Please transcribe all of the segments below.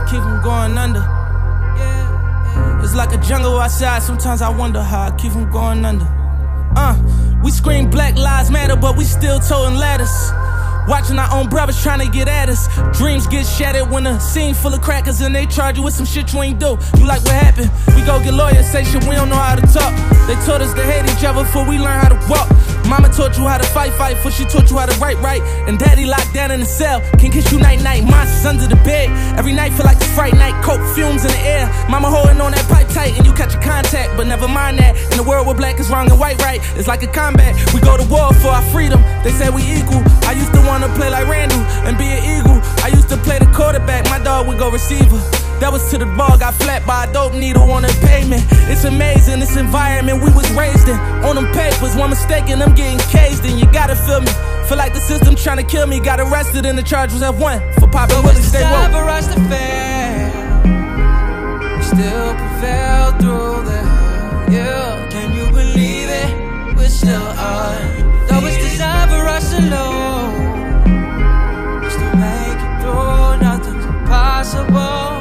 keep from going under. It's like a jungle outside, sometimes I wonder how I keep from going under. We scream Black Lives Matter, but we still towing ladders. Watching our own brothers trying to get at us. Dreams get shattered when a scene full of crackers and they charge you with some shit you ain't do. You like what happened? We go get lawyers, say shit we don't know how to talk. They taught us to hate each other before we learn how to walk. Mama taught you how to fight before she taught you how to write. And daddy locked down in the cell, can kiss you night-night. Monsters under the bed, every night feel like a fright night. Coke fumes in the air, mama holding on that pipe tight, and you catch a contact, but never mind that. In a world where black is wrong and white right, it's like a combat. We go to war for our freedom, they say we equal. I used to wanna play like Randall and be an eagle. I used to play the quarterback, my dog would go receiver. That was to the ball, got flat by a dope needle on the pavement. It's amazing, this environment we was raised in. On them papers, one mistake and I'm getting caged in. You gotta feel me, feel like the system trying to kill me. Got arrested and the charge was F1 for popping willies. Stay woke. For us to fail, we still prevail through the hell. Yeah, can you believe it? We're still on. Though it's designed for us alone, we still make it through. Nothing's impossible.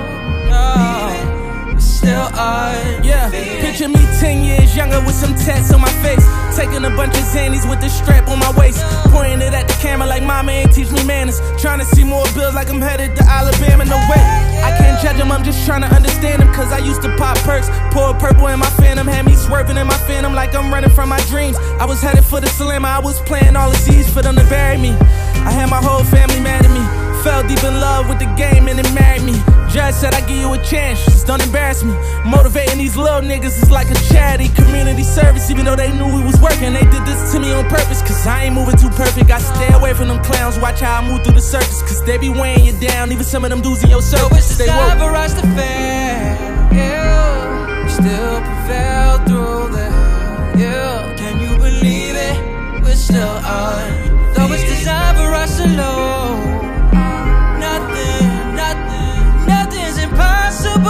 Still on. Yeah, picture me 10 years younger with some tats on my face, taking a bunch of Xannies with the strap on my waist, pointing it at the camera like mama ain't teach me manners. Trying to see more bills like I'm headed to Alabama. No way, I can't judge them, I'm just trying to understand them. Cause I used to pop perks, pour purple in my Phantom, had me swerving in my Phantom like I'm running from my dreams. I was headed for the Slammer, I was playing all the Z's for them to bury me. I had my whole family mad at me, fell deep in love with the game and it married me. Judge said I give you a chance, just don't embarrass me. Motivating these little niggas is like a charity, community service. Even though they knew we was working, they did this to me on purpose. Cause I ain't moving too perfect, I stay away from them clowns. Watch how I move through the circus, cause they be weighing you down. Even some of them dudes in your circle. So it's the time for us to fail, yeah. We still prevail through the hell, yeah. Can you believe it? We're still on. Though it's designed for us alone, nothing's impossible.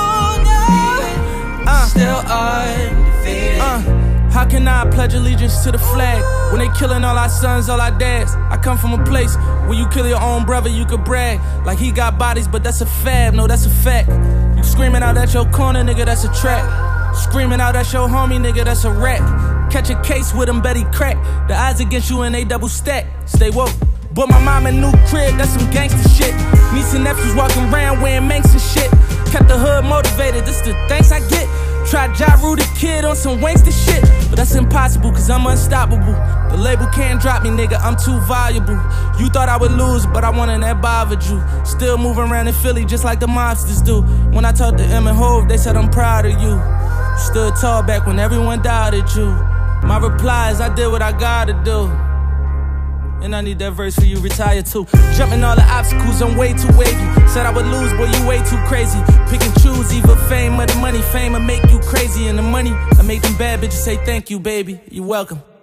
No, still undefeated. How can I pledge allegiance to the flag when they killing all our sons, all our dads? I come from a place where you kill your own brother, you could brag like he got bodies, but that's a fab, no, that's a fact. You screaming out at your corner, nigga, that's a trap. Screaming out at your homie, nigga, that's a rap. Catch a case with him, bet he crack. The odds against you and they double stack. Stay woke. But my mom a new crib, that's some gangster shit. Niece and nephews walking around wearing Manx and shit. Kept the hood motivated, this the thanks I get. Tried Ja Rule the kid on some wankster shit, but that's impossible cause I'm unstoppable. The label can't drop me, nigga, I'm too valuable. You thought I would lose, but I won and that bothered you. Still moving around in Philly just like the mobsters do. When I talked to M and Hov, they said I'm proud of you. Stood tall back when everyone doubted you. My reply is I did what I gotta do. And I need that verse for you, retire too. Jumping all the obstacles, I'm way too wavy. Said I would lose, boy, you way too crazy. Pick and choose, either fame or the money. Fame will make you crazy, and the money I make them bad bitches say thank you, baby. You welcome.